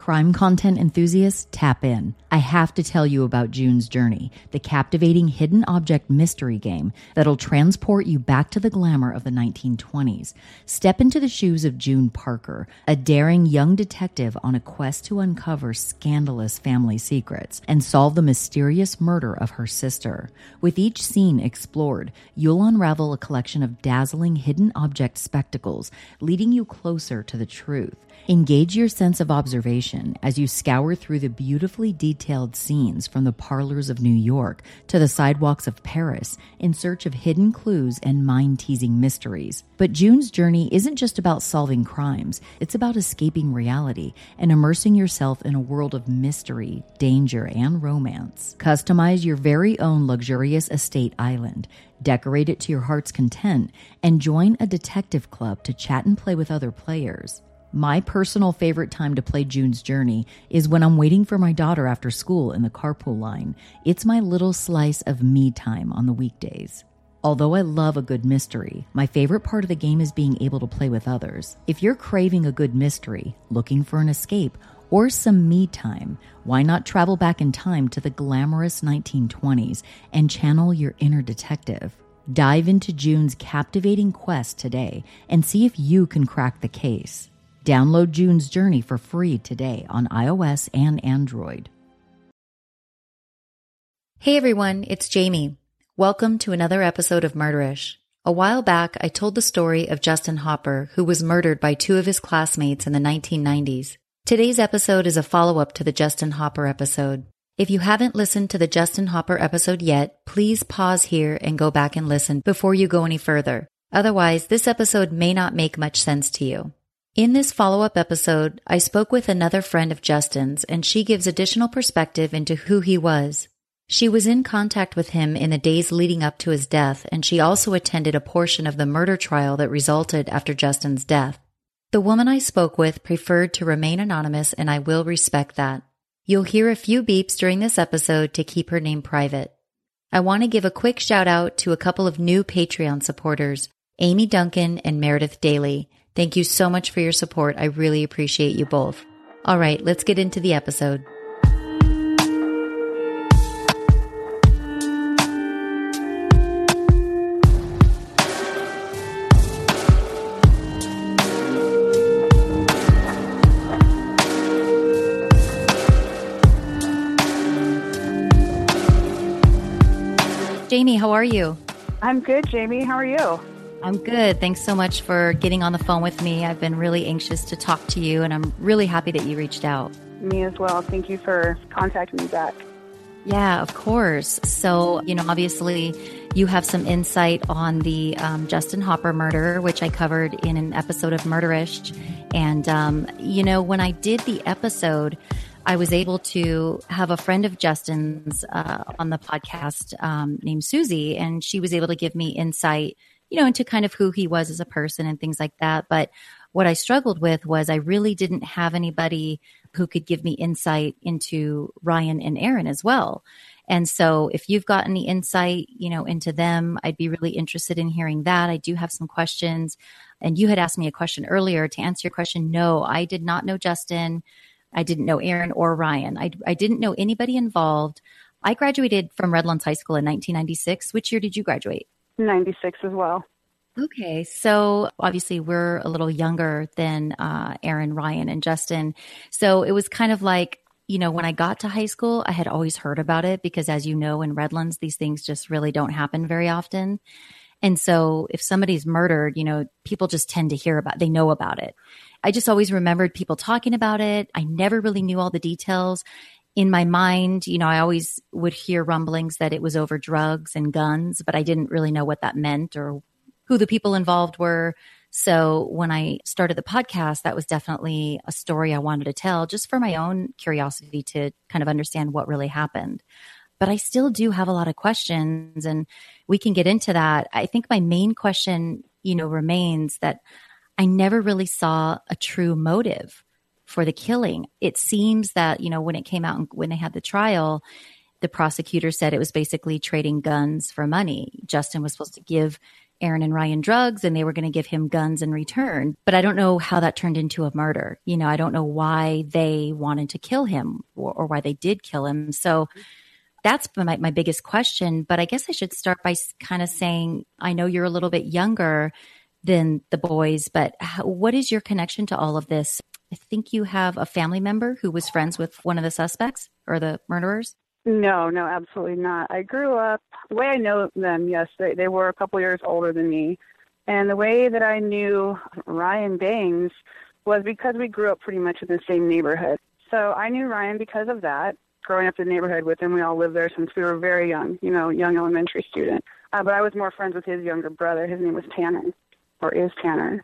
Crime content enthusiasts, tap in. I have to tell you about June's Journey, the captivating hidden object mystery game that'll transport you back to the glamour of the 1920s. Step into the shoes of June Parker, a daring young detective on a quest to uncover scandalous family secrets and solve the mysterious murder of her sister. With each scene explored, you'll unravel a collection of dazzling hidden object spectacles, leading you closer to the truth. Engage your sense of observation as you scour through the beautifully detailed scenes from the parlors of New York to the sidewalks of Paris in search of hidden clues and mind-teasing mysteries. But June's Journey isn't just about solving crimes. It's about escaping reality and immersing yourself in a world of mystery, danger, and romance. Customize your very own luxurious estate island, decorate it to your heart's content, and join a detective club to chat and play with other players. My personal favorite time to play June's Journey is when I'm waiting for my daughter after school in the carpool line. It's my little slice of me time on the weekdays. Although I love a good mystery, my favorite part of the game is being able to play with others. If you're craving a good mystery, looking for an escape, or some me time, why not travel back in time to the glamorous 1920s and channel your inner detective? Dive into June's captivating quest today and see if you can crack the case. Download June's Journey for free today on iOS and Android. Hey everyone, it's Jamie. Welcome to another episode of Murderish. A while back, I told the story of Justin Hopper, who was murdered by two of his classmates in the 1990s. Today's episode is a follow-up to the Justin Hopper episode. If you haven't listened to the Justin Hopper episode yet, please pause here and go back and listen before you go any further. Otherwise, this episode may not make much sense to you. In this follow-up episode, I spoke with another friend of Justin's, and she gives additional perspective into who he was. She was in contact with him in the days leading up to his death, and she also attended a portion of the murder trial that resulted after Justin's death. The woman I spoke with preferred to remain anonymous, and I will respect that. You'll hear a few beeps during this episode to keep her name private. I want to give a quick shout out to a couple of new Patreon supporters, Amy Duncan and Meredith Daly. Thank you so much for your support. I really appreciate you both. All right, let's get into the episode. Jamie, how are you? I'm good, Jamie. How are you? I'm good. Thanks so much for getting on the phone with me. I've been really anxious to talk to you, and I'm really happy that you reached out. Me as well. Thank you for contacting me back. Yeah, of course. So, obviously you have some insight on the Justin Hopper murder, which I covered in an episode of Murderish. And, when I did the episode, I was able to have a friend of Justin's on the podcast named Susie, and she was able to give me insight into kind of who he was as a person and things like that. But what I struggled with was I really didn't have anybody who could give me insight into Ryan and Aaron as well. And so if you've got any insight, into them, I'd be really interested in hearing that. I do have some questions. And you had asked me a question earlier. To answer your question, no, I did not know Justin. I didn't know Aaron or Ryan. I didn't know anybody involved. I graduated from Redlands High School in 1996. Which year did you graduate? 96 as well. Okay. So obviously we're a little younger than Aaron, Ryan, and Justin. So it was kind of like, when I got to high school, I had always heard about it because, as you know, in Redlands, these things just really don't happen very often. And so if somebody's murdered, people just tend to they know about it. I just always remembered people talking about it. I never really knew all the details. In my mind, I always would hear rumblings that it was over drugs and guns, but I didn't really know what that meant or who the people involved were. So when I started the podcast, that was definitely a story I wanted to tell just for my own curiosity to kind of understand what really happened. But I still do have a lot of questions, and we can get into that. I think my main question, remains that I never really saw a true motive for the killing. It seems that, when it came out and when they had the trial, the prosecutor said it was basically trading guns for money. Justin was supposed to give Aaron and Ryan drugs and they were going to give him guns in return. But I don't know how that turned into a murder. You know, I don't know why they wanted to kill him or why they did kill him. So that's my biggest question. But I guess I should start by kind of saying, I know you're a little bit younger than the boys, but what is your connection to all of this? I think you have a family member who was friends with one of the suspects or the murderers. No, absolutely not. I grew up, the way I know them, yes, they were a couple years older than me. And the way that I knew Ryan Bangs was because we grew up pretty much in the same neighborhood. So I knew Ryan because of that. Growing up in the neighborhood with him, we all lived there since we were very young, young elementary student. But I was more friends with his younger brother. His name was Tanner, or is Tanner.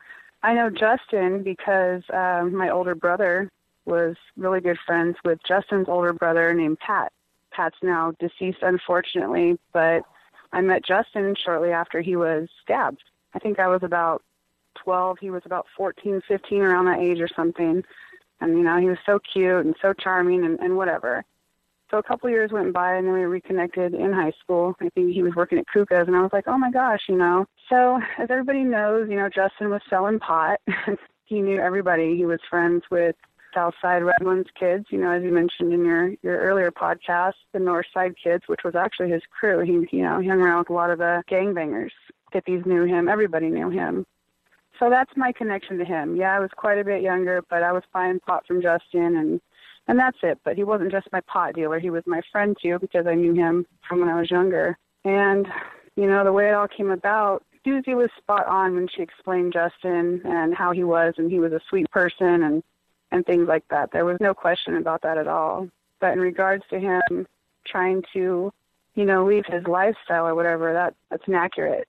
I know Justin because my older brother was really good friends with Justin's older brother named Pat. Pat's now deceased, unfortunately, but I met Justin shortly after he was stabbed. I think I was about 12. He was about 14, 15, around that age or something. And, he was so cute and so charming and whatever. So a couple years went by, and then we reconnected in high school. I think he was working at Kuka's, and I was like, oh, my gosh, So as everybody knows, Justin was selling pot. He knew everybody. He was friends with Southside Redlands kids, as you mentioned in your earlier podcast, the Northside kids, which was actually his crew. He hung around with a lot of the gangbangers. Hippies knew him. Everybody knew him. So that's my connection to him. Yeah, I was quite a bit younger, but I was buying pot from Justin, and that's it. But he wasn't just my pot dealer. He was my friend, too, because I knew him from when I was younger. And, the way it all came about, Susie was spot on when she explained Justin and how he was, and he was a sweet person and things like that. There was no question about that at all. But in regards to him trying to, leave his lifestyle or whatever, that's inaccurate,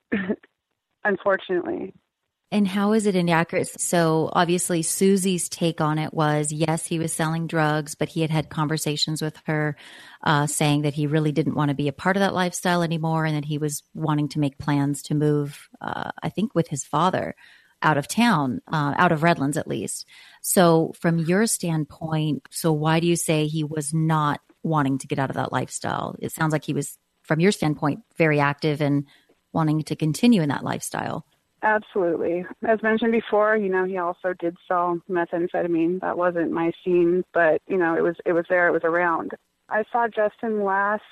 unfortunately. And how is it inaccurate? So obviously Susie's take on it was, yes, he was selling drugs, but he had conversations with her saying that he really didn't want to be a part of that lifestyle anymore and that he was wanting to make plans to move, I think, with his father out of town, out of Redlands at least. So from your standpoint, so why do you say he was not wanting to get out of that lifestyle? It sounds like he was, from your standpoint, very active and wanting to continue in that lifestyle. Absolutely. As mentioned before, he also did sell methamphetamine. That wasn't my scene, but, it was there, it was around. I saw Justin last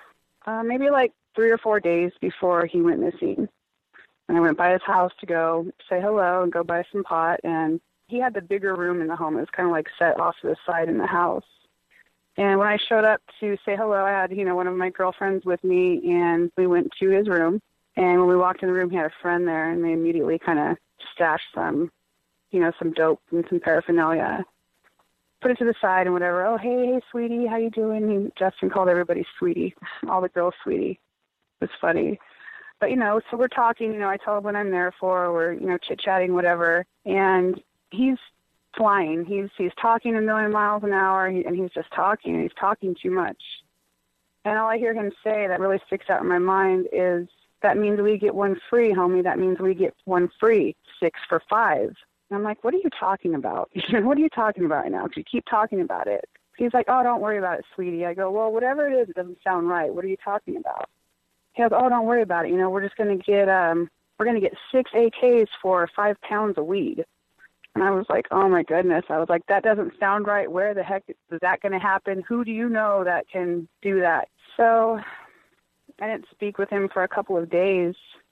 maybe like 3 or 4 days before he went missing. And I went by his house to go say hello and go buy some pot. And he had the bigger room in the home. It was kind of like set off to the side in the house. And when I showed up to say hello, I had, one of my girlfriends with me, and we went to his room. And when we walked in the room, he had a friend there, and they immediately kind of stashed some, some dope and some paraphernalia. Put it to the side and whatever. Oh, hey, sweetie, how you doing? Justin called everybody sweetie, all the girls sweetie. It was funny. But, so we're talking, I tell him what I'm there for. We're, chit-chatting, whatever. And he's flying. He's talking a million miles an hour, and he's just talking, and he's talking too much. And all I hear him say that really sticks out in my mind is, that means we get one free, homie. That means we get one free, 6 for 5. And I'm like, what are you talking about? What are you talking about right now? Because you keep talking about it. He's like, oh, don't worry about it, sweetie. I go, well, whatever it is, it doesn't sound right. What are you talking about? He goes, oh, don't worry about it. We're just going to get 6 AKs for 5 pounds of weed. And I was like, oh, my goodness. I was like, that doesn't sound right. Where the heck is that going to happen? Who do you know that can do that? So I didn't speak with him for a couple of days,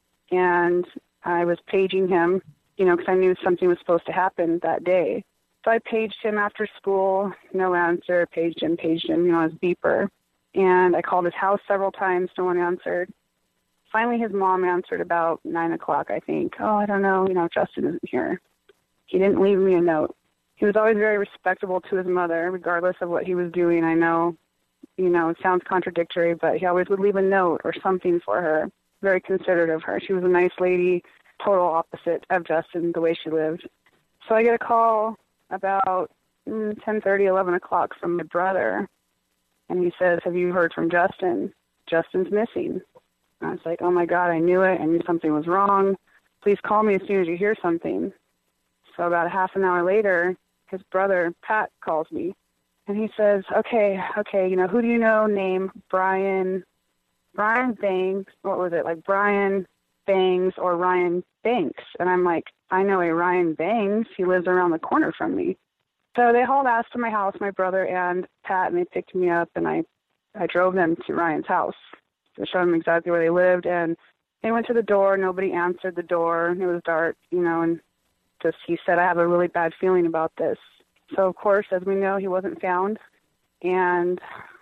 and I was paging him, because I knew something was supposed to happen that day. So I paged him after school, no answer, paged him, on his beeper. And I called his house several times, no one answered. Finally, his mom answered about 9 o'clock, I think. Oh, I don't know, Justin isn't here. He didn't leave me a note. He was always very respectable to his mother, regardless of what he was doing. I know, it sounds contradictory, but he always would leave a note or something for her. Very considerate of her. She was a nice lady, total opposite of Justin, the way she lived. So I get a call about 10:30, 11 o'clock from my brother, and he says, have you heard from Justin? Justin's missing. And I was like, oh, my God, I knew it. I knew something was wrong. Please call me as soon as you hear something. So about a half an hour later, his brother, Pat, calls me. And he says, okay, who do you know named Brian Bangs? What was it? Like Brian Bangs or Ryan Banks. And I'm like, I know a Ryan Bangs. He lives around the corner from me. So they hauled ass to my house, my brother and Pat, and they picked me up, and I drove them to Ryan's house to show them exactly where they lived. And they went to the door. Nobody answered the door. It was dark, and just he said, I have a really bad feeling about this. So, of course, as we know, he wasn't found. And,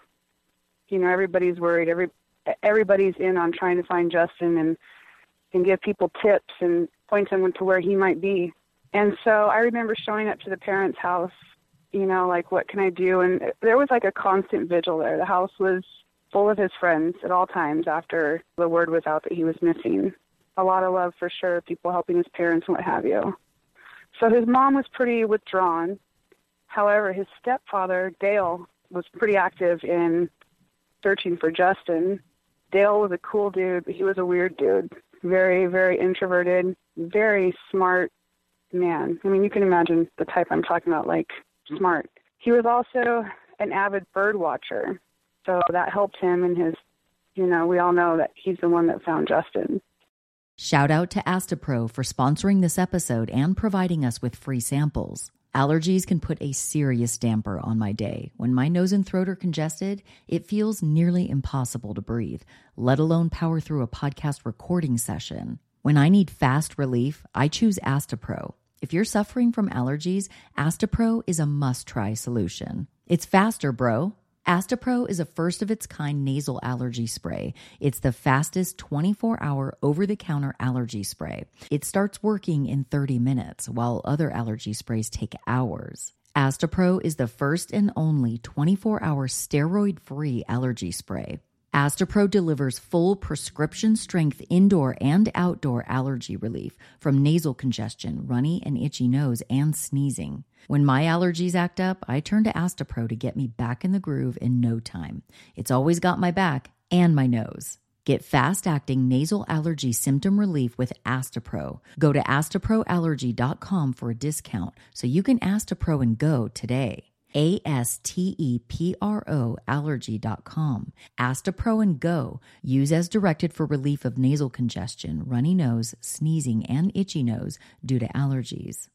everybody's worried. Everybody's in on trying to find Justin and give people tips and point them to where he might be. And so I remember showing up to the parents' house, like, what can I do? And there was like a constant vigil there. The house was full of his friends at all times after the word was out that he was missing. A lot of love for sure, people helping his parents and what have you. So his mom was pretty withdrawn. However, his stepfather, Dale, was pretty active in searching for Justin. Dale was a cool dude, but he was a weird dude. Very, very introverted, very smart man. I mean, you can imagine the type I'm talking about, like smart. He was also an avid bird watcher. So that helped him in his, we all know that he's the one that found Justin. Shout out to Astepro for sponsoring this episode and providing us with free samples. Allergies can put a serious damper on my day. When my nose and throat are congested, it feels nearly impossible to breathe, let alone power through a podcast recording session. When I need fast relief, I choose Astepro. If you're suffering from allergies, Astepro is a must-try solution. It's faster, bro. Astepro is a first-of-its-kind nasal allergy spray. It's the fastest 24-hour over-the-counter allergy spray. It starts working in 30 minutes, while other allergy sprays take hours. Astepro is the first and only 24-hour steroid-free allergy spray. Astepro delivers full prescription-strength indoor and outdoor allergy relief from nasal congestion, runny and itchy nose, and sneezing. When my allergies act up, I turn to Astepro to get me back in the groove in no time. It's always got my back and my nose. Get fast-acting nasal allergy symptom relief with Astepro. Go to asteproallergy.com for a discount so you can Astepro and go today. ASTEPRO allergy.com. Astepro and go. Use as directed for relief of nasal congestion, runny nose, sneezing, and itchy nose due to allergies.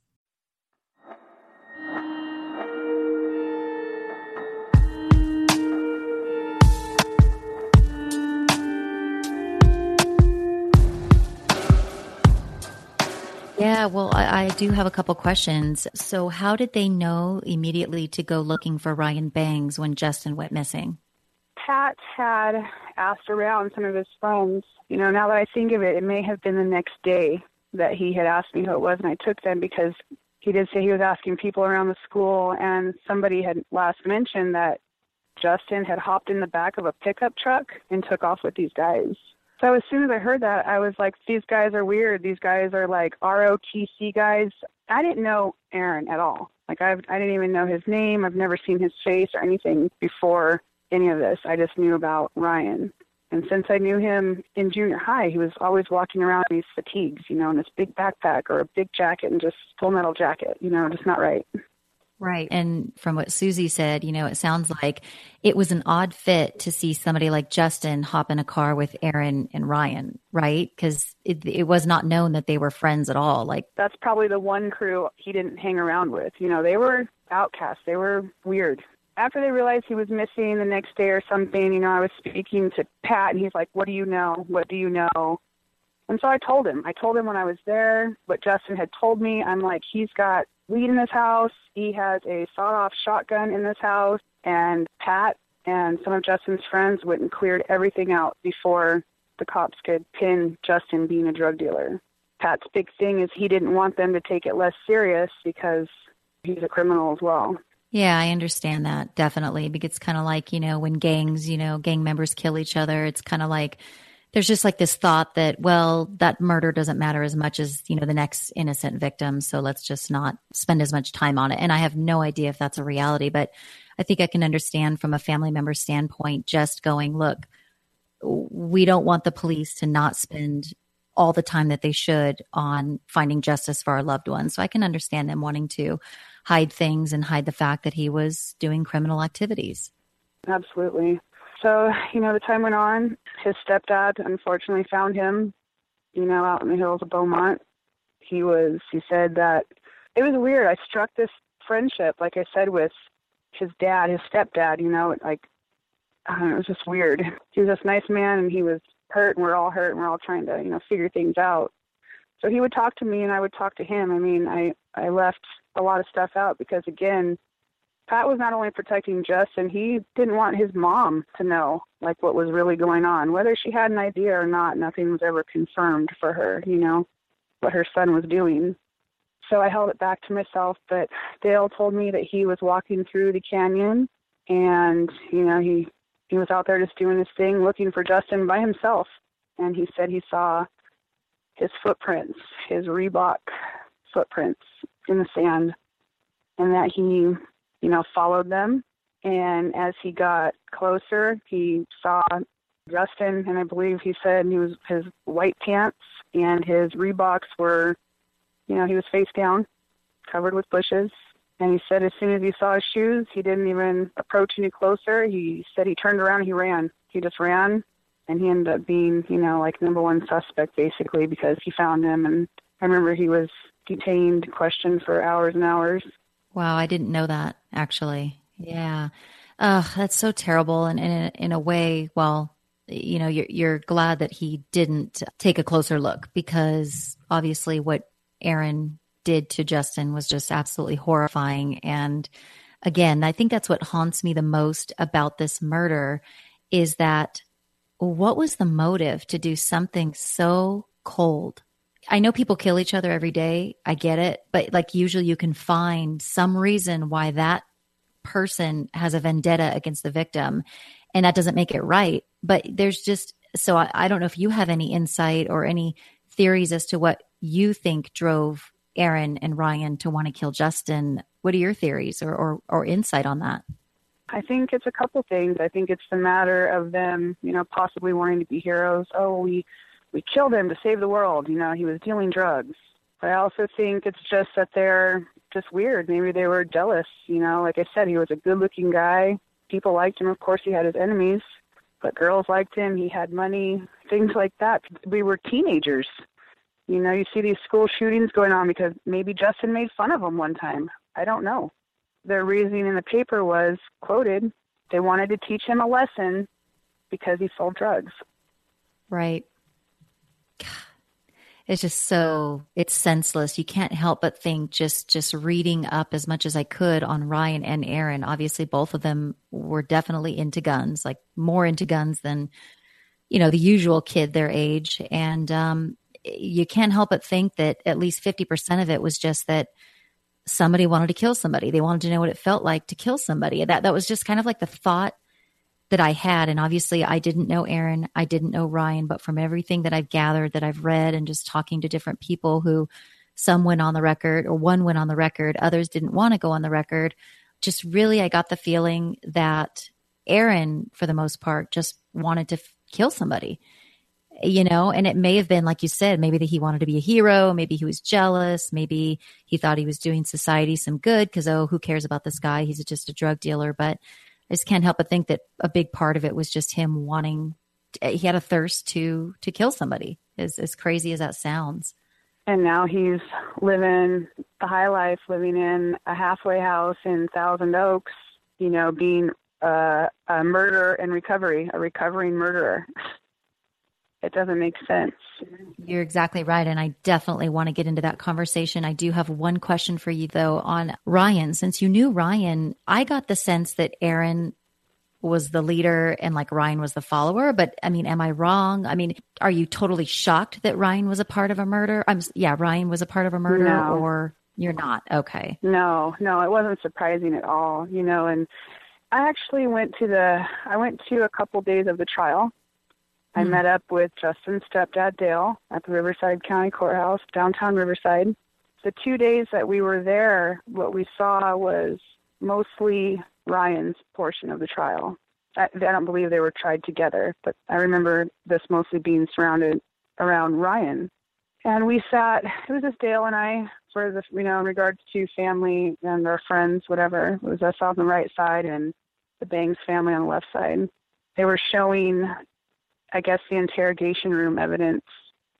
Yeah, well, I do have a couple questions. So how did they know immediately to go looking for Ryan Bangs when Justin went missing? Pat had asked around some of his friends. Now that I think of it, it may have been the next day that he had asked me who it was, and I took them because he did say he was asking people around the school, and somebody had last mentioned that Justin had hopped in the back of a pickup truck and took off with these guys. So as soon as I heard that, I was like, these guys are weird. These guys are like ROTC guys. I didn't know Aaron at all. Like I didn't even know his name. I've never seen his face or anything before any of this. I just knew about Ryan. And since I knew him in junior high, he was always walking around in these fatigues, in this big backpack or a big jacket and just full metal jacket, just not right. Right. And from what Susie said, it sounds like it was an odd fit to see somebody like Justin hop in a car with Aaron and Ryan, right? Because it was not known that they were friends at all. Like that's probably the one crew he didn't hang around with. They were outcasts. They were weird. After they realized he was missing the next day or something, I was speaking to Pat and he's like, what do you know? What do you know? And so I told him when I was there what Justin had told me. I'm like, he's got weed in his house. He has a sawed-off shotgun in this house. And Pat and some of Justin's friends went and cleared everything out before the cops could pin Justin being a drug dealer. Pat's big thing is he didn't want them to take it less serious because he's a criminal as well. Yeah, I understand that, definitely. Because it's kind of like, when gangs, gang members kill each other, it's kind of like there's just like this thought that, well, that murder doesn't matter as much as, the next innocent victim. So let's just not spend as much time on it. And I have no idea if that's a reality, but I think I can understand from a family member standpoint, just going, look, we don't want the police to not spend all the time that they should on finding justice for our loved ones. So I can understand them wanting to hide things and hide the fact that he was doing criminal activities. Absolutely. So, the time went on. His stepdad unfortunately found him out in the hills of Beaumont. He said that it was weird. I struck this friendship, like I said, with his dad, his stepdad, like, I don't know, it was just weird. He was this nice man, and he was hurt, and we're all hurt, and we're all trying to, figure things out. So he would talk to me, and I would talk to him. I mean, I left a lot of stuff out because, again, Pat was not only protecting Justin, he didn't want his mom to know, like, what was really going on. Whether she had an idea or not, nothing was ever confirmed for her, what her son was doing. So I held it back to myself, but Dale told me that he was walking through the canyon, and, he was out there just doing his thing, looking for Justin by himself. And he said he saw his footprints, his Reebok footprints in the sand, and that he followed them. And as he got closer, he saw Justin, and I believe he said his white pants and his Reeboks were, he was face down, covered with bushes. And he said as soon as he saw his shoes, he didn't even approach any closer. He said he turned around and he ran. He just ran, and he ended up being, like number one suspect, basically, because he found him. And I remember he was detained, questioned for hours and hours. Wow, I didn't know that, actually. Yeah. That's so terrible. And in a way, well, you're glad that he didn't take a closer look, because obviously what Aaron did to Justin was just absolutely horrifying. And again, I think that's what haunts me the most about this murder, is that what was the motive to do something so cold? I know people kill each other every day. I get it. But like usually you can find some reason why that person has a vendetta against the victim, and that doesn't make it right. But there's just, so I don't know if you have any insight or any theories as to what you think drove Aaron and Ryan to want to kill Justin. What are your theories or insight on that? I think it's a couple things. I think it's the matter of them, possibly wanting to be heroes. Oh, we killed him to save the world. He was dealing drugs. But I also think it's just that they're just weird. Maybe they were jealous. Like I said, he was a good-looking guy. People liked him. Of course, he had his enemies, but girls liked him. He had money, things like that. We were teenagers. You see these school shootings going on because maybe Justin made fun of him one time. I don't know. Their reasoning in the paper was, quoted, they wanted to teach him a lesson because he sold drugs. Right. It's just so, it's senseless. You can't help but think, just reading up as much as I could on Ryan and Aaron. Obviously, both of them were definitely into guns, like more into guns than, the usual kid their age. And you can't help but think that at least 50% of it was just that somebody wanted to kill somebody. They wanted to know what it felt like to kill somebody. That was just kind of like the thought that I had. And obviously I didn't know Aaron, I didn't know Ryan, but from everything that I've gathered, that I've read, and just talking to different people who some went on the record, or one went on the record, others didn't want to go on the record. Just really, I got the feeling that Aaron, for the most part, just wanted to kill somebody, and it may have been, like you said, maybe that he wanted to be a hero. Maybe he was jealous. Maybe he thought he was doing society some good because, who cares about this guy? He's just a drug dealer. But I just can't help but think that a big part of it was just him he had a thirst to kill somebody, as crazy as that sounds. And now he's living the high life, living in a halfway house in Thousand Oaks, being a murderer in recovery, a recovering murderer. It doesn't make sense. You're exactly right. And I definitely want to get into that conversation. I do have one question for you, though, on Ryan. Since you knew Ryan, I got the sense that Aaron was the leader and like Ryan was the follower. But I mean, am I wrong? I mean, are you totally shocked that Ryan was a part of a murder? Ryan was a part of a murder, no. Or you're not? Okay. No, it wasn't surprising at all, and I actually went to a couple days of the trial. I met up with Justin's stepdad, Dale, at the Riverside County Courthouse, downtown Riverside. The 2 days that we were there, what we saw was mostly Ryan's portion of the trial. I don't believe they were tried together, but I remember this mostly being surrounded around Ryan. And we sat, it was just Dale and I, for the, in regards to family and our friends, whatever. It was us on the right side and the Bangs family on the left side. They were showing, I guess, the interrogation room evidence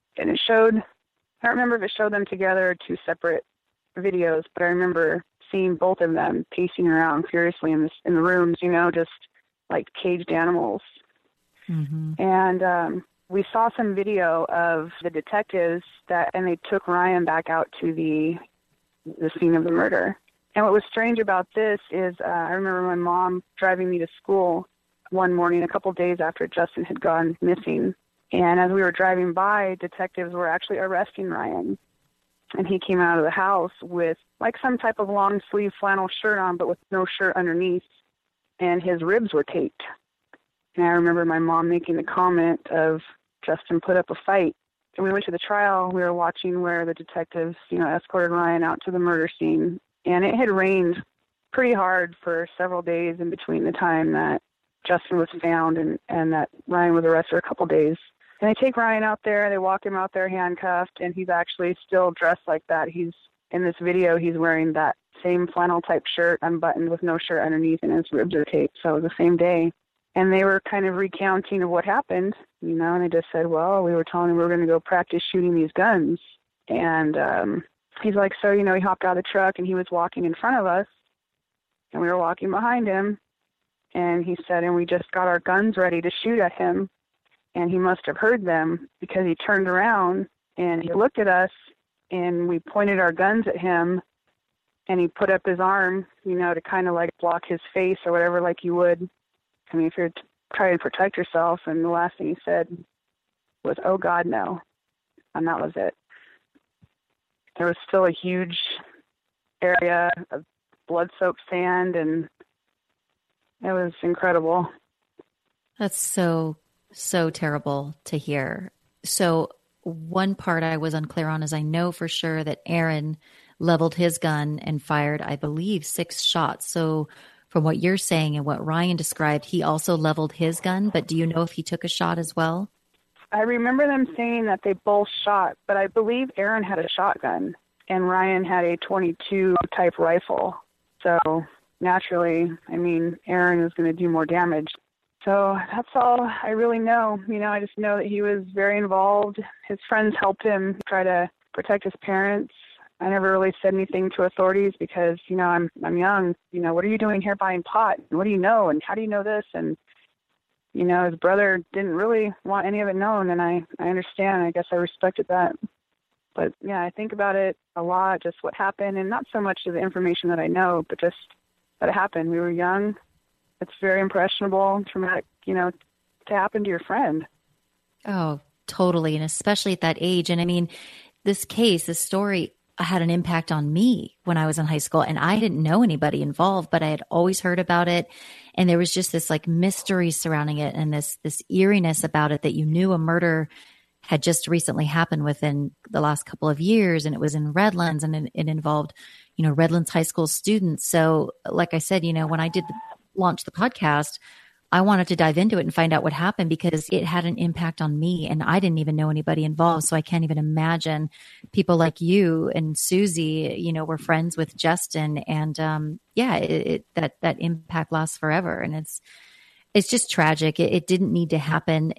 And it showed, I don't remember if it showed them together or two separate videos, but I remember seeing both of them pacing around furiously in the rooms, just like caged animals. Mm-hmm. And we saw some video of the detectives and they took Ryan back out to the scene of the murder. And what was strange about this is I remember my mom driving me to school one morning, a couple days after Justin had gone missing. And as we were driving by, detectives were actually arresting Ryan. And he came out of the house with like some type of long sleeve flannel shirt on, but with no shirt underneath. And his ribs were taped. And I remember my mom making the comment of, Justin put up a fight. And we went to the trial. We were watching where the detectives, escorted Ryan out to the murder scene. And it had rained pretty hard for several days in between the time that Justin was found and that Ryan was arrested a couple days. And they take Ryan out there, they walk him out there handcuffed, and he's actually still dressed like that. He's in this video, he's wearing that same flannel type shirt, unbuttoned with no shirt underneath, and his ribs are taped. So it was the same day. And they were kind of recounting of what happened, and they just said, well, we were telling him we were going to go practice shooting these guns. And he's like, so, he hopped out of the truck and he was walking in front of us and we were walking behind him. And he said, and we just got our guns ready to shoot at him. And he must have heard them because he turned around and he looked at us and we pointed our guns at him and he put up his arm, to kind of like block his face or whatever, like you would. I mean, if you're trying to protect yourself. And the last thing he said was, oh God, no. And that was it. There was still a huge area of blood-soaked sand, and it was incredible. That's so terrible to hear. So one part I was unclear on is I know for sure that Aaron leveled his gun and fired, I believe, 6 shots. So from what you're saying and what Ryan described, he also leveled his gun, but do you know if he took a shot as well? I remember them saying that they both shot, but I believe Aaron had a shotgun and Ryan had a .22 type rifle. So naturally, Aaron is going to do more damage. So that's all I really know. I just know that he was very involved. His friends helped him try to protect his parents. I never really said anything to authorities because, I'm young. What are you doing here buying pot? What do you know? And how do you know this? And his brother didn't really want any of it known, and I understand. I guess I respected that. But, yeah, I think about it a lot, just what happened, and not so much of the information that I know, but just that it happened. We were young. It's very impressionable, traumatic, to happen to your friend. Oh, totally, and especially at that age. And, this story had an impact on me when I was in high school, and I didn't know anybody involved, but I had always heard about it. And there was just this like mystery surrounding it and this eeriness about it that you knew a murder had just recently happened within the last couple of years. And it was in Redlands, and it involved, Redlands high school students. So like I said, when I launched the podcast, I wanted to dive into it and find out what happened because it had an impact on me and I didn't even know anybody involved. So I can't even imagine people like you and Susie, were friends with Justin, and that impact lasts forever. And it's just tragic. It didn't need to happen.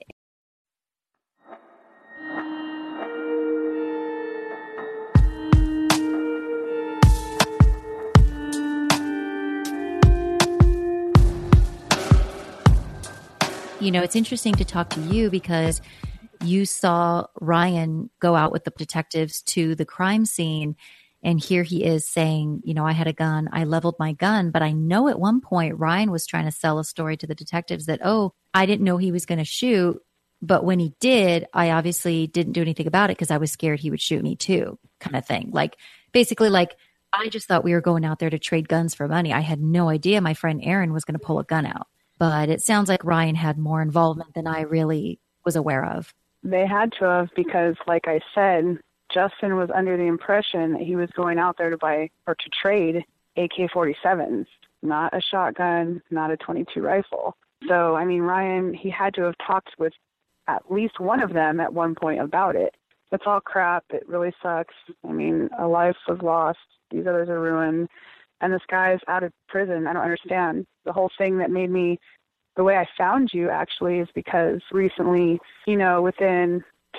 It's interesting to talk to you because you saw Ryan go out with the detectives to the crime scene, and here he is saying, I had a gun, I leveled my gun. But I know at one point Ryan was trying to sell a story to the detectives that, I didn't know he was going to shoot, but when he did, I obviously didn't do anything about it because I was scared he would shoot me too, kind of thing. Like, basically, like, I just thought we were going out there to trade guns for money. I had no idea my friend Aaron was going to pull a gun out. But it sounds like Ryan had more involvement than I really was aware of. They had to have because, like I said, Justin was under the impression that he was going out there to buy or to trade AK-47s, not a shotgun, not a .22 rifle. So, Ryan, he had to have talked with at least one of them at one point about it. It's all crap. It really sucks. A life was lost. These others are ruined. And this guy's out of prison. I don't understand. The whole thing that made me, the way I found you actually is because recently, within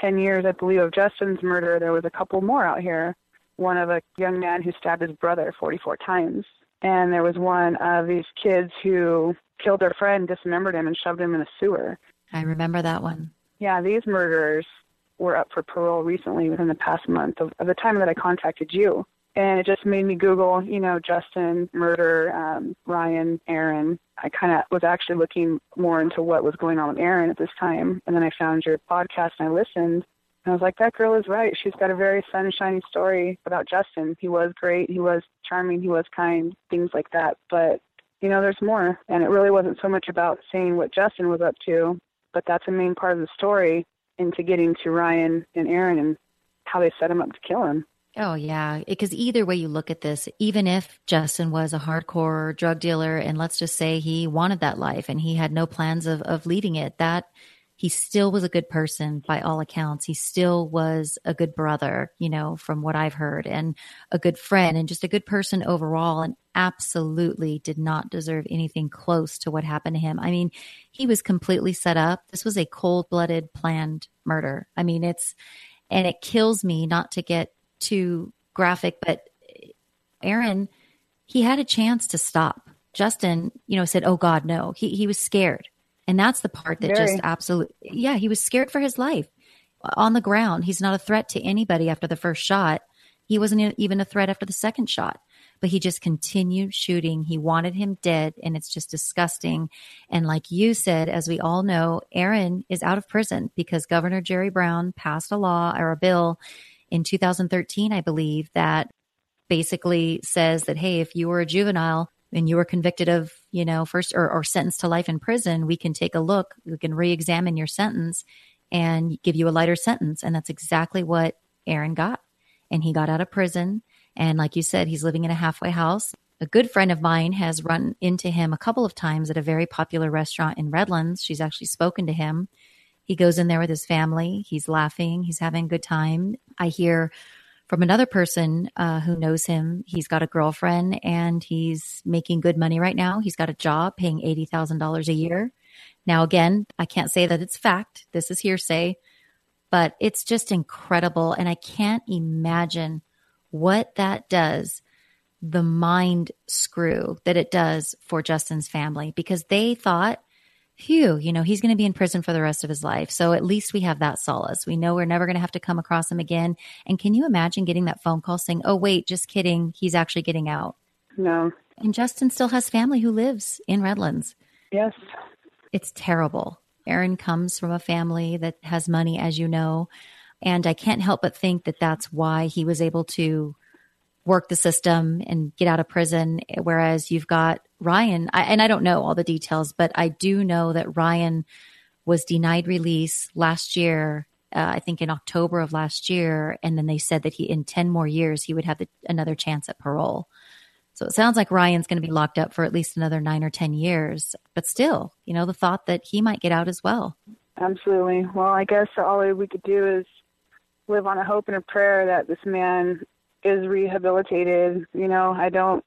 10 years, I believe, of Justin's murder, there was a couple more out here. One of a young man who stabbed his brother 44 times. And there was one of these kids who killed their friend, dismembered him, and shoved him in a sewer. I remember that one. Yeah, these murderers were up for parole recently within the past month of the time that I contacted you. And it just made me Google, Justin, murder, Ryan, Aaron. I kind of was actually looking more into what was going on with Aaron at this time. And then I found your podcast and I listened. And I was like, that girl is right. She's got a very sunshiny story about Justin. He was great. He was charming. He was kind, things like that. But, there's more. And it really wasn't so much about saying what Justin was up to, but that's a main part of the story into getting to Ryan and Aaron and how they set him up to kill him. Oh, yeah. Because either way you look at this, even if Justin was a hardcore drug dealer and let's just say he wanted that life and he had no plans of leaving it, that he still was a good person by all accounts. He still was a good brother, from what I've heard, and a good friend and just a good person overall, and absolutely did not deserve anything close to what happened to him. I mean, he was completely set up. This was a cold-blooded, planned murder. I mean, it kills me not to get too graphic, but Aaron, he had a chance to stop. Justin, said, oh God, no. He was scared. And that's the part that just absolutely, he was scared for his life on the ground. He's not a threat to anybody after the first shot. He wasn't even a threat after the second shot, but he just continued shooting. He wanted him dead, and it's just disgusting. And like you said, as we all know, Aaron is out of prison because Governor Jerry Brown passed a law or a bill in 2013, I believe, that basically says that, hey, if you were a juvenile and you were convicted of, first or sentenced to life in prison, we can take a look, we can re-examine your sentence and give you a lighter sentence. And that's exactly what Aaron got. And he got out of prison. And like you said, he's living in a halfway house. A good friend of mine has run into him a couple of times at a very popular restaurant in Redlands. She's actually spoken to him. He goes in there with his family. He's laughing. He's having a good time. I hear from another person who knows him, he's got a girlfriend and he's making good money right now. He's got a job paying $80,000 a year. Now, again, I can't say that it's fact. This is hearsay, but it's just incredible. And I can't imagine what that does, the mind screw that it does for Justin's family, because they thought, phew, he's going to be in prison for the rest of his life. So at least we have that solace. We know we're never going to have to come across him again. And can you imagine getting that phone call saying, oh, wait, just kidding. He's actually getting out. No. And Justin still has family who lives in Redlands. Yes. It's terrible. Aaron comes from a family that has money, as you know. And I can't help but think that that's why he was able to work the system and get out of prison. Whereas you've got Ryan, and I don't know all the details, but I do know that Ryan was denied release last year, I think in October of last year. And then they said that in 10 more years, he would have another chance at parole. So it sounds like Ryan's going to be locked up for at least another 9 or 10 years. But still, the thought that he might get out as well. Absolutely. Well, I guess all we could do is live on a hope and a prayer that this man is rehabilitated. I don't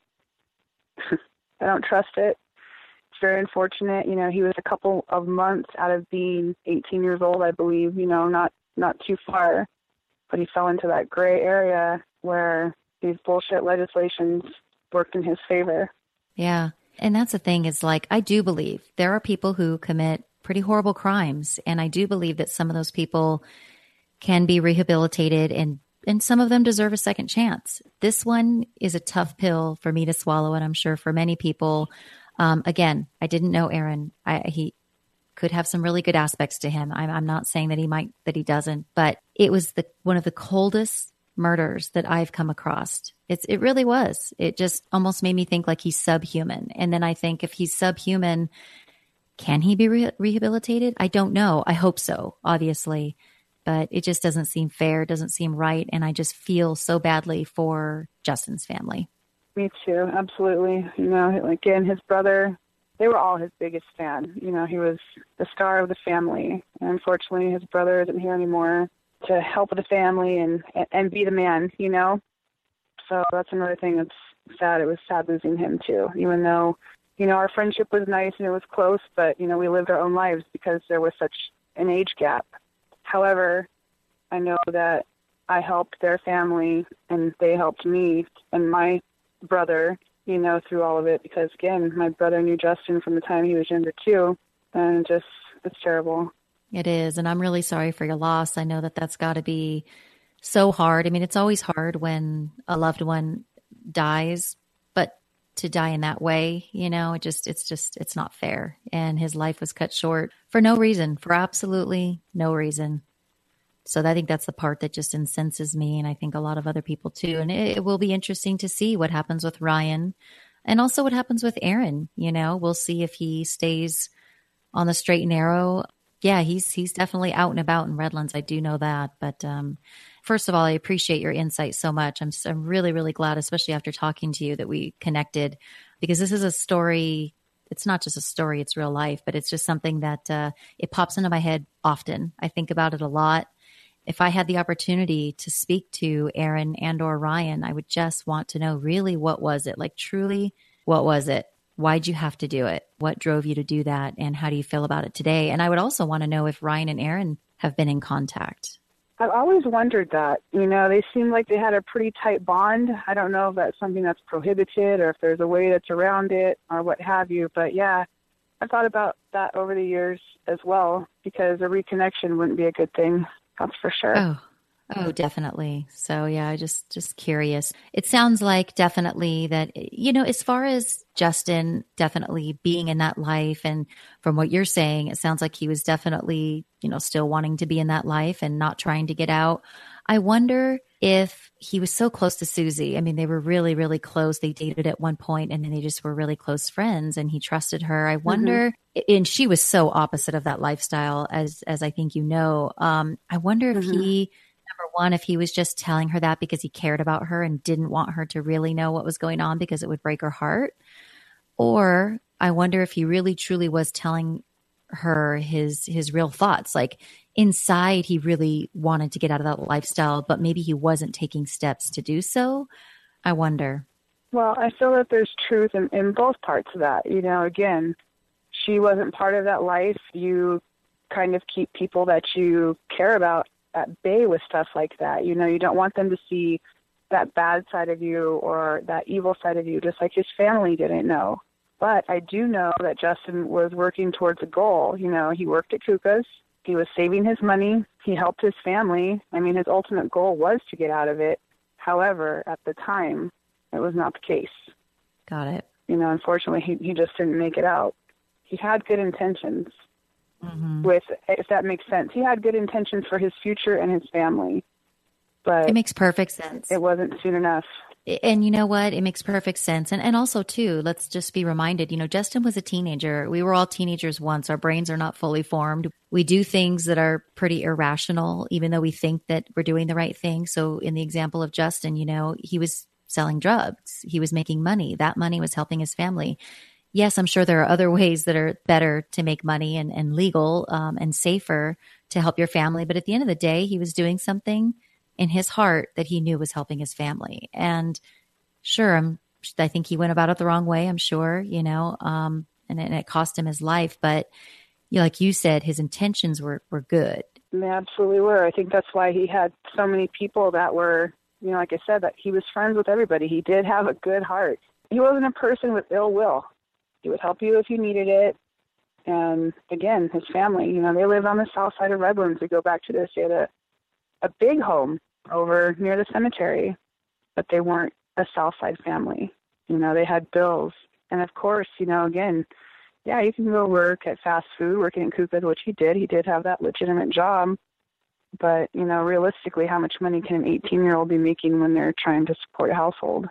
trust it. It's very unfortunate. He was a couple of months out of being 18 years old, I believe, not too far, but he fell into that gray area where these bullshit legislations worked in his favor. Yeah. And that's the thing is, like, I do believe there are people who commit pretty horrible crimes. And I do believe that some of those people can be rehabilitated and some of them deserve a second chance. This one is a tough pill for me to swallow, and I'm sure for many people. Again, I didn't know Aaron. He could have some really good aspects to him. I'm not saying that he doesn't, but it was one of the coldest murders that I've come across. It really was. It just almost made me think like he's subhuman. And then I think if he's subhuman, can he be rehabilitated? I don't know. I hope so, obviously. But it just doesn't seem fair, doesn't seem right. And I just feel so badly for Justin's family. Me too, absolutely. Again, his brother, they were all his biggest fan. He was the star of the family. And unfortunately, his brother isn't here anymore to help with the family and be the man, So that's another thing that's sad. It was sad losing him too, even though, our friendship was nice and it was close, but, we lived our own lives because there was such an age gap. However, I know that I helped their family and they helped me and my brother, you know, through all of it because, again, my brother knew Justin from the time he was younger too, and just, it's terrible. It is, and I'm really sorry for your loss. I know that that's got to be so hard. I mean, it's always hard when a loved one dies, but to die in that way, you know, it's not fair. And his life was cut short for no reason, for absolutely no reason. So I think that's the part that just incenses me, and I think a lot of other people too. And it will be interesting to see what happens with Ryan and also what happens with Aaron. You know, we'll see if he stays on the straight and narrow. Yeah, he's definitely out and about in Redlands. I do know that. But first of all, I appreciate your insight so much. I'm really, really glad, especially after talking to you, that we connected, because this is a story. It's not just a story, it's real life, but it's just something that it pops into my head often. I think about it a lot. If I had the opportunity to speak to Aaron and or Ryan, I would just want to know really what was it? Like truly, what was it? Why'd you have to do it? What drove you to do that? And how do you feel about it today? And I would also want to know if Ryan and Aaron have been in contact. I've always wondered that. You know, they seemed like they had a pretty tight bond. I don't know if that's something that's prohibited or if there's a way that's around it or what have you. But yeah, I've thought about that over the years as well, because a reconnection wouldn't be a good thing. That's for sure. Oh, definitely. So yeah, just curious. It sounds like definitely that, you know, as far as Justin definitely being in that life, and from what you're saying, it sounds like he was definitely, you know, still wanting to be in that life and not trying to get out. I wonder if he was so close to Susie. I mean, they were really, really close. They dated at one point and then they just were really close friends and he trusted her. I wonder, and she was so opposite of that lifestyle as I think, you know, I wonder if he, number one, if he was just telling her that because he cared about her and didn't want her to really know what was going on because it would break her heart. Or I wonder if he really truly was telling her his real thoughts. Like inside, he really wanted to get out of that lifestyle, but maybe he wasn't taking steps to do so. I wonder. Well, I feel that there's truth in both parts of that. You know, again, she wasn't part of that life. You kind of keep people that you care about at bay with stuff like that. You know, you don't want them to see that bad side of you or that evil side of you, just like his family didn't know. But I do know that Justin was working towards a goal. You know, he worked at Kuka's. He was saving his money. He helped his family. I mean, his ultimate goal was to get out of it. However, at the time, it was not the case. Got it. You know, unfortunately, he just didn't make it out. He had good intentions. With, if that makes sense. He had good intentions for his future and his family, but it makes perfect sense. It wasn't soon enough. And you know what? It makes perfect sense. And also too, let's just be reminded, you know, Justin was a teenager. We were all teenagers once. Our brains are not fully formed. We do things that are pretty irrational, even though we think that we're doing the right thing. So in the example of Justin, you know, he was selling drugs. He was making money. That money was helping his family. Yes, I'm sure there are other ways that are better to make money and legal and safer to help your family. But at the end of the day, he was doing something in his heart that he knew was helping his family. And sure, I think he went about it the wrong way, I'm sure, you know, and it cost him his life. But you know, like you said, his intentions were good. They absolutely were. I think that's why he had so many people that were, you know, like I said, that he was friends with everybody. He did have a good heart. He wasn't a person with ill will. He would help you if you needed it. And again, his family, you know, they lived on the south side of Redlands. We go back to this. They had a big home over near the cemetery, but they weren't a south side family. You know, they had bills. And of course, you know, again, yeah, you can go work at fast food, working at Kuka's, which he did. He did have that legitimate job. But, you know, realistically, how much money can an 18-year-old be making when they're trying to support a household?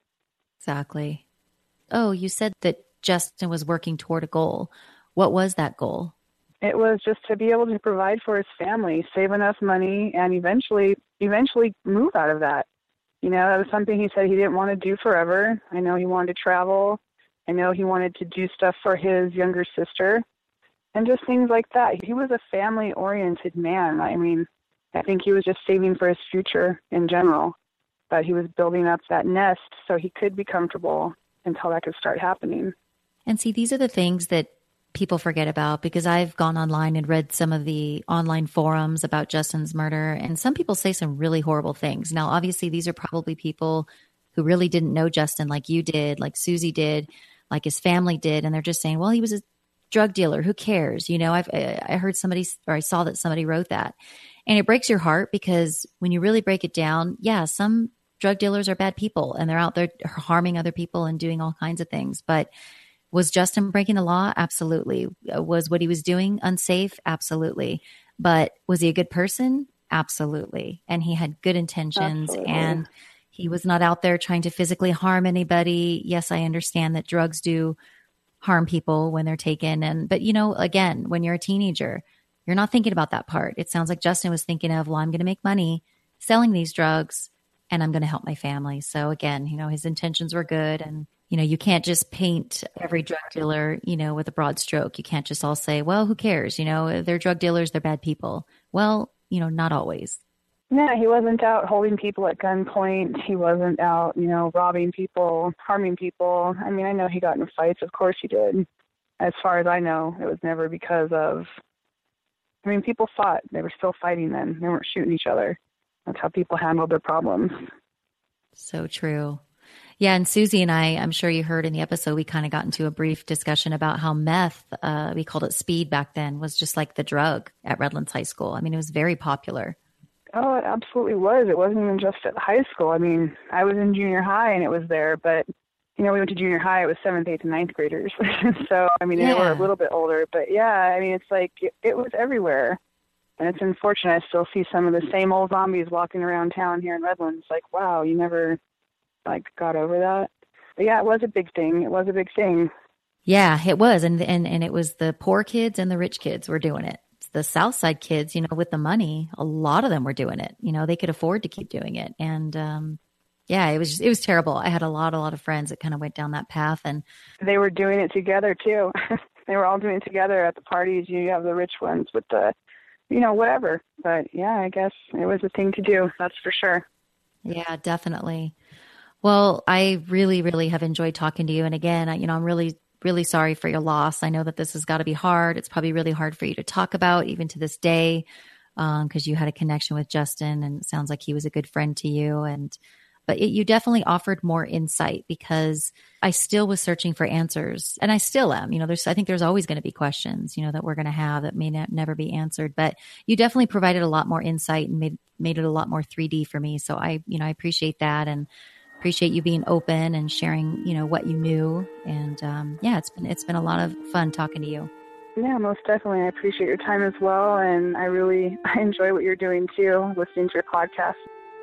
Exactly. Oh, you said that Justin was working toward a goal. What was that goal? It was just to be able to provide for his family, save enough money, and eventually move out of that. You know, that was something he said he didn't want to do forever. I know he wanted to travel. I know he wanted to do stuff for his younger sister and just things like that. He was a family-oriented man. I mean, I think he was just saving for his future in general, but he was building up that nest so he could be comfortable until that could start happening. And see, these are the things that people forget about, because I've gone online and read some of the online forums about Justin's murder, and some people say some really horrible things. Now, obviously, these are probably people who really didn't know Justin like you did, like Susie did, like his family did, and they're just saying, well, he was a drug dealer. Who cares? You know, I heard somebody, or I saw that somebody wrote that, and it breaks your heart, because when you really break it down, yeah, some drug dealers are bad people and they're out there harming other people and doing all kinds of things. But was Justin breaking the law? Absolutely. Was what he was doing unsafe? Absolutely. But was he a good person? Absolutely. And he had good intentions. Absolutely. And he was not out there trying to physically harm anybody. Yes, I understand that drugs do harm people when they're taken. But you know, again, when you're a teenager, you're not thinking about that part. It sounds like Justin was thinking of, well, I'm going to make money selling these drugs and I'm going to help my family. So again, you know, his intentions were good. And you know, you can't just paint every drug dealer, you know, with a broad stroke. You can't just all say, well, who cares? You know, they're drug dealers, they're bad people. Well, you know, not always. Yeah, he wasn't out holding people at gunpoint. He wasn't out, you know, robbing people, harming people. I mean, I know he got in fights. Of course he did. As far as I know, it was never because of, I mean, people fought. They were still fighting then. They weren't shooting each other. That's how people handled their problems. So true. Yeah, and Susie and I'm sure you heard in the episode, we kind of got into a brief discussion about how meth, we called it speed back then, was just like the drug at Redlands High School. I mean, it was very popular. Oh, it absolutely was. It wasn't even just at high school. I mean, I was in junior high and it was there, but, you know, we went to junior high, it was 7th, 8th, and 9th graders. So, I mean, they were a little bit older, but yeah, I mean, it's like, it was everywhere. And it's unfortunate. I still see some of the same old zombies walking around town here in Redlands. Like, wow, you never got over that. But yeah, it was a big thing. It was a big thing. Yeah, it was. And it was the poor kids and the rich kids were doing it. The South Side kids, you know, with the money, a lot of them were doing it. You know, they could afford to keep doing it. And yeah, it was terrible. I had a lot of friends that kind of went down that path, and they were doing it together too. They were all doing it together at the parties. You have the rich ones with the, you know, whatever. But yeah, I guess it was a thing to do. That's for sure. Yeah, definitely. Well, I really, really have enjoyed talking to you. And again, you know, I'm really, really sorry for your loss. I know that this has got to be hard. It's probably really hard for you to talk about even to this day, because you had a connection with Justin and it sounds like he was a good friend to you. But you definitely offered more insight, because I still was searching for answers, and I still am. You know, I think there's always going to be questions, you know, that we're going to have that may never be answered. But you definitely provided a lot more insight and made it a lot more 3D for me. So I appreciate that, and appreciate you being open and sharing, you know, what you knew. And yeah, it's been a lot of fun talking to you. Yeah, most definitely. I appreciate your time as well, and I enjoy what you're doing too, listening to your podcast.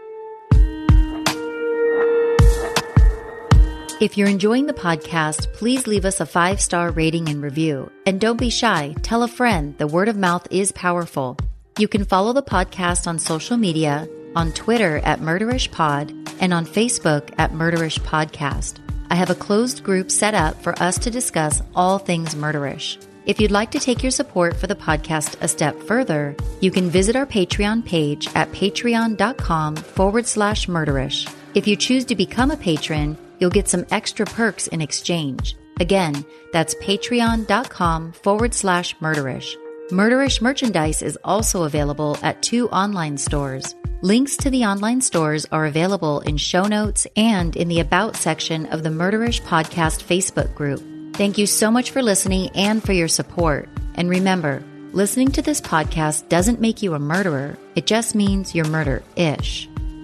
If you're enjoying the podcast, please leave us a 5-star rating and review. And don't be shy. Tell a friend. The word of mouth is powerful. You can follow the podcast on social media, on Twitter at MurderishPod, and on Facebook at Murderish Podcast. I have a closed group set up for us to discuss all things murderish. If you'd like to take your support for the podcast a step further, you can visit our Patreon page at patreon.com/murderish. If you choose to become a patron, you'll get some extra perks in exchange. Again, that's patreon.com/murderish. Murderish merchandise is also available at 2 online stores. Links to the online stores are available in show notes and in the About section of the Murderish Podcast Facebook group. Thank you so much for listening and for your support. And remember, listening to this podcast doesn't make you a murderer. It just means you're murder-ish.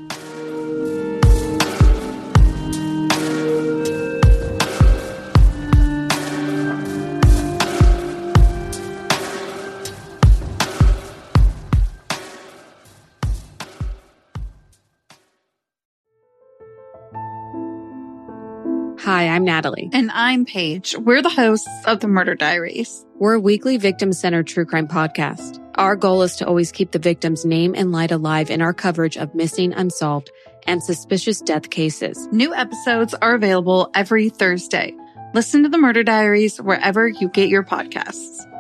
Hi, I'm Natalie. And I'm Paige. We're the hosts of The Murder Diaries. We're a weekly victim-centered true crime podcast. Our goal is to always keep the victim's name and light alive in our coverage of missing, unsolved, and suspicious death cases. New episodes are available every Thursday. Listen to The Murder Diaries wherever you get your podcasts.